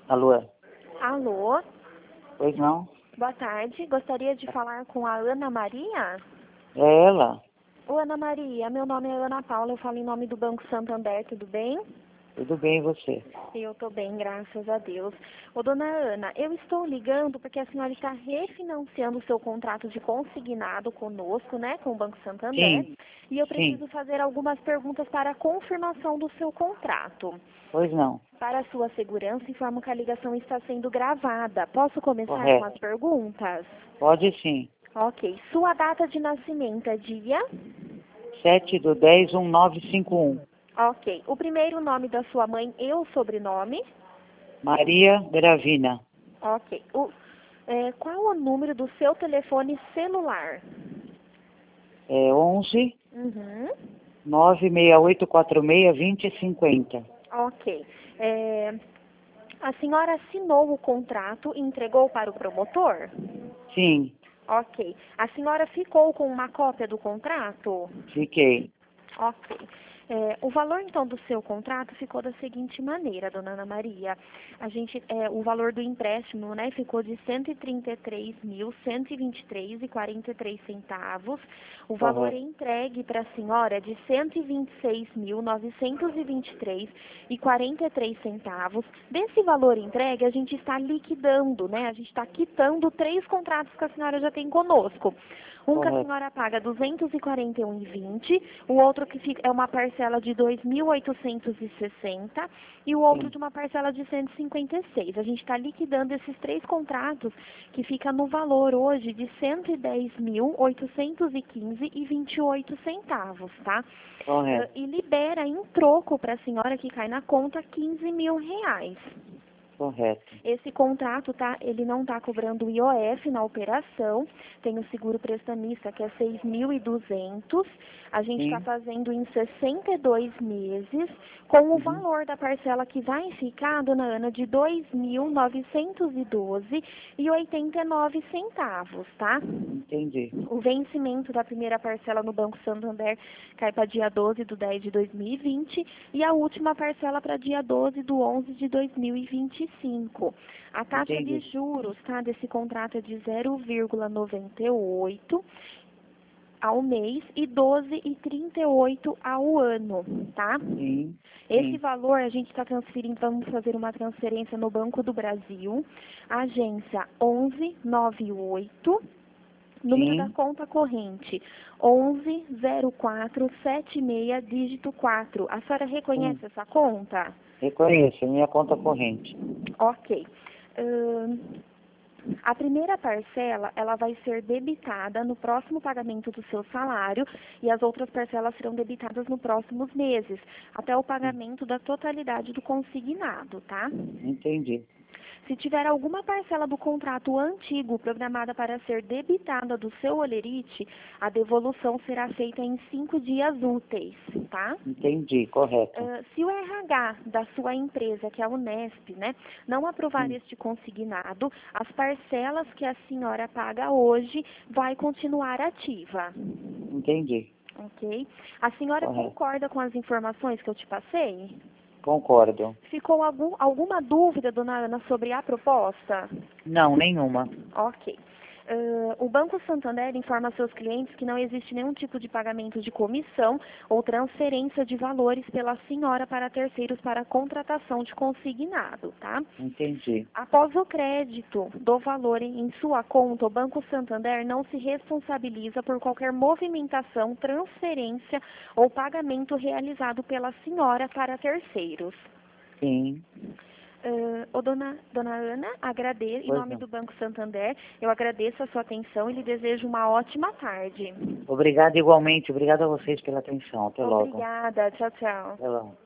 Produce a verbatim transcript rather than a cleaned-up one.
Alô? Alô, Pois não? boa tarde. Gostaria de falar com a Ana Maria? É ela? Ô, Ana Maria, meu nome é Ana Paula, eu falo em nome do Banco Santander, tudo bem? Tudo bem, e você? Eu tô bem, graças a Deus. Ô, dona Ana, eu estou ligando porque a senhora está refinanciando o seu contrato de consignado conosco, né, com o Banco Santander, Sim, e eu sim. preciso fazer algumas perguntas para a confirmação do seu contrato. Pois não. Para a sua segurança, informo que a ligação está sendo gravada. Posso começar com as Correto. perguntas? Pode sim. Ok. Sua data de nascimento é dia? Sete do dez, um nove cinco um. Ok. O primeiro nome da sua mãe e o sobrenome? Maria Gravina. Ok. O, é, qual o número do seu telefone celular? É onze, Uhum. nove seis oito quatro seis, vinte cinquenta. Ok. É, a senhora assinou o contrato e entregou para o promotor? Sim, Ok. A senhora ficou com uma cópia do contrato? fiquei. Ok. É, o valor, então, do seu contrato ficou da seguinte maneira, dona Ana Maria. A gente, é, o valor do empréstimo, né, ficou de cento e trinta e três mil, cento e vinte e três reais e quarenta e três centavos. O valor Correto. entregue para a senhora é de cento e vinte e seis mil, novecentos e vinte e três reais e quarenta e três centavos. Desse valor entregue, a gente está liquidando, né? A gente está quitando três contratos que a senhora já tem conosco. Um que a Correto. senhora paga duzentos e quarenta e um reais e vinte centavos, o outro que fica, é uma parcela de dois mil oitocentos e sessenta e o outro Sim. de uma parcela de cento e cinquenta e seis. A gente está liquidando esses três contratos que fica no valor hoje de cento e dez mil oitocentos e quinze reais e vinte e oito centavos, tá? Ah, Correto. e libera em troco para a senhora que cai na conta quinze mil reais. Correto. Esse contrato, tá, ele não está cobrando I O F na operação, tem o seguro prestamista que é seis mil e duzentos, a gente está Sim. fazendo em sessenta e dois meses, com o Uhum. valor da parcela que vai ficar, dona Ana, de dois mil novecentos e doze reais e oitenta e nove centavos, tá? Entendi. O vencimento da primeira parcela no Banco Santander cai para dia doze do dez de dois mil e vinte e a última parcela para dia doze do onze de dois mil e vinte e cinco. A taxa de Entendi. juros, tá, desse contrato é de zero vírgula noventa e oito ao mês e doze vírgula trinta e oito ao ano, tá? Sim. Esse Sim. valor a gente está transferindo, vamos fazer uma transferência no Banco do Brasil, agência onze noventa e oito. Número da Sim. conta corrente, onze zero quatro sete seis, dígito quatro. A senhora Sim. reconhece essa conta? Reconheço. Minha conta corrente. Ok. Ahn, a primeira parcela, ela vai ser debitada no próximo pagamento do seu salário e as outras parcelas serão debitadas nos próximos meses, até o Sim. pagamento da totalidade do consignado, tá? Entendi. Se tiver alguma parcela do contrato antigo programada para ser debitada do seu holerite, a devolução será feita em cinco dias úteis, tá? Entendi. Correto. Ah, se o R H da sua empresa, que é a Unesp, né, não aprovar Sim. este consignado, as parcelas que a senhora paga hoje vai continuar ativa, Entendi. ok? A senhora Correto. concorda com as informações que eu te passei? Concordo. Ficou algum, alguma dúvida, dona Ana, sobre a proposta? Não, nenhuma. Ok. Ah, o Banco Santander informa a seus clientes que não existe nenhum tipo de pagamento de comissão ou transferência de valores pela senhora para terceiros para a contratação de consignado, tá? Entendi. Após o crédito do valor em em sua conta, o Banco Santander não se responsabiliza por qualquer movimentação, transferência ou pagamento realizado pela senhora para terceiros. Sim. Uh, ô, dona, dona Ana, agradeço, em Pois nome não. do Banco Santander, eu agradeço a sua atenção e lhe desejo uma ótima tarde. Obrigado igualmente. Obrigado a vocês pela atenção. Até logo. Obrigada, tchau, tchau. Até logo.